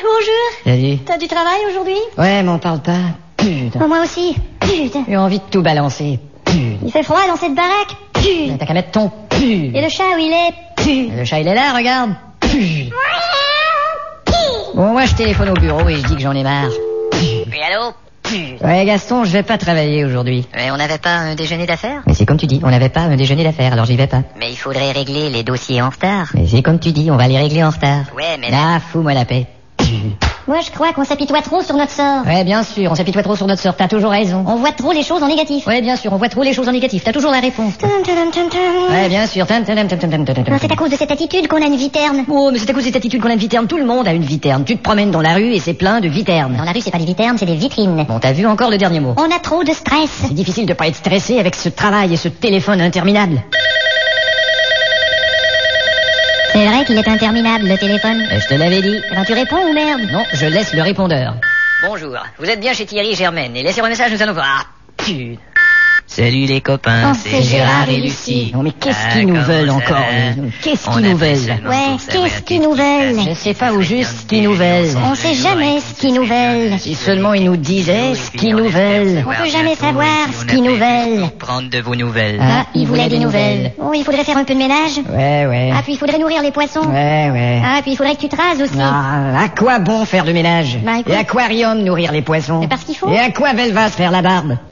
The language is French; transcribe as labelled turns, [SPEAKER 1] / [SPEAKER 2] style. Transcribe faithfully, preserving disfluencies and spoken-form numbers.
[SPEAKER 1] Bonjour.
[SPEAKER 2] Salut.
[SPEAKER 1] T'as du travail aujourd'hui?
[SPEAKER 2] Ouais, m'en parle pas. Putain.
[SPEAKER 1] Oh, moi aussi. Putain.
[SPEAKER 2] J'ai envie de tout balancer. Putain.
[SPEAKER 1] Il fait froid dans cette baraque. Putain.
[SPEAKER 2] T'as qu'à mettre ton pu.
[SPEAKER 1] Et le chat où il est? Putain.
[SPEAKER 2] Le chat il est là, regarde. Putain. Bon, moi je téléphone au bureau et je dis que j'en ai marre.
[SPEAKER 3] Oui, allô?
[SPEAKER 2] Ouais, Gaston, je vais pas travailler aujourd'hui.
[SPEAKER 3] Mais on n'avait pas un déjeuner d'affaires?
[SPEAKER 2] Mais c'est comme tu dis, on n'avait pas un déjeuner d'affaires, alors j'y vais pas.
[SPEAKER 3] Mais il faudrait régler les dossiers en retard.
[SPEAKER 2] Mais c'est comme tu dis, on va les régler en retard.
[SPEAKER 3] Ouais, mais là...
[SPEAKER 2] Là, fous-moi la paix.
[SPEAKER 1] Moi, je crois qu'on s'apitoie trop sur notre sort.
[SPEAKER 2] Ouais, bien sûr, on s'apitoie trop sur notre sort, t'as toujours raison.
[SPEAKER 1] On voit trop les choses en négatif.
[SPEAKER 2] Ouais, bien sûr, on voit trop les choses en négatif, t'as toujours la réponse.
[SPEAKER 1] Tum, tum, tum, tum.
[SPEAKER 2] Ouais, bien sûr. Tum, tum, tum, tum, tum, tum, tum.
[SPEAKER 1] Non, c'est à cause de cette attitude qu'on a une vie terne.
[SPEAKER 2] Oh, mais c'est à cause de cette attitude qu'on a une vie terne. Tout le monde a une vie terne. Tu te promènes dans la rue et c'est plein de viternes.
[SPEAKER 1] Dans la rue, c'est pas des viternes, c'est des vitrines.
[SPEAKER 2] Bon, t'as vu encore le dernier mot.
[SPEAKER 1] On a trop de stress.
[SPEAKER 2] C'est difficile de pas être stressé avec ce travail et ce téléphone interminable.
[SPEAKER 1] C'est vrai qu'il est interminable, le téléphone.
[SPEAKER 2] Et je te l'avais dit.
[SPEAKER 1] Eh ben, tu réponds ou merde?
[SPEAKER 2] Non, je laisse le répondeur.
[SPEAKER 3] Bonjour, vous êtes bien chez Thierry Germaine et laissez un message, nous allons voir. Putain.
[SPEAKER 4] Salut les copains,
[SPEAKER 1] Oh, c'est Gérard et Lucie.
[SPEAKER 2] Non, mais qu'est-ce
[SPEAKER 4] Ah,
[SPEAKER 2] qu'ils nous
[SPEAKER 4] comment
[SPEAKER 2] veulent
[SPEAKER 4] ça
[SPEAKER 2] encore
[SPEAKER 4] va?
[SPEAKER 2] eux Qu'est-ce
[SPEAKER 4] On
[SPEAKER 2] qu'ils nous
[SPEAKER 4] appelle
[SPEAKER 2] veulent
[SPEAKER 4] seulement
[SPEAKER 1] Ouais,
[SPEAKER 4] pour savoir
[SPEAKER 1] qu'est-ce qu'ils
[SPEAKER 4] qu'est-ce
[SPEAKER 1] nous
[SPEAKER 4] qui se
[SPEAKER 1] veulent?
[SPEAKER 4] passe.
[SPEAKER 2] Je sais pas au
[SPEAKER 4] Ça
[SPEAKER 2] juste
[SPEAKER 4] serait
[SPEAKER 2] ce qu'ils nous
[SPEAKER 4] bien de
[SPEAKER 2] veulent.
[SPEAKER 1] On sait jamais ce qu'ils nous veulent.
[SPEAKER 2] Si seulement ils nous disaient ce qu'ils nous veulent.
[SPEAKER 1] On peut jamais savoir ce qu'ils nous veulent.
[SPEAKER 4] Prendre de vos nouvelles.
[SPEAKER 2] Ah,
[SPEAKER 1] Il voulait des nouvelles. Oh, il faudrait faire un peu de ménage.
[SPEAKER 2] Ouais, ouais.
[SPEAKER 1] Ah, puis il faudrait nourrir les poissons.
[SPEAKER 2] Ouais, ouais.
[SPEAKER 1] Ah, puis il faudrait que tu te rases aussi.
[SPEAKER 2] Ah, à quoi bon faire le ménage?
[SPEAKER 1] Bah, écoute.
[SPEAKER 2] Et aquarium nourrir les poissons?
[SPEAKER 1] Mais parce qu'il faut.
[SPEAKER 2] Et à quoi Velva se faire la barbe?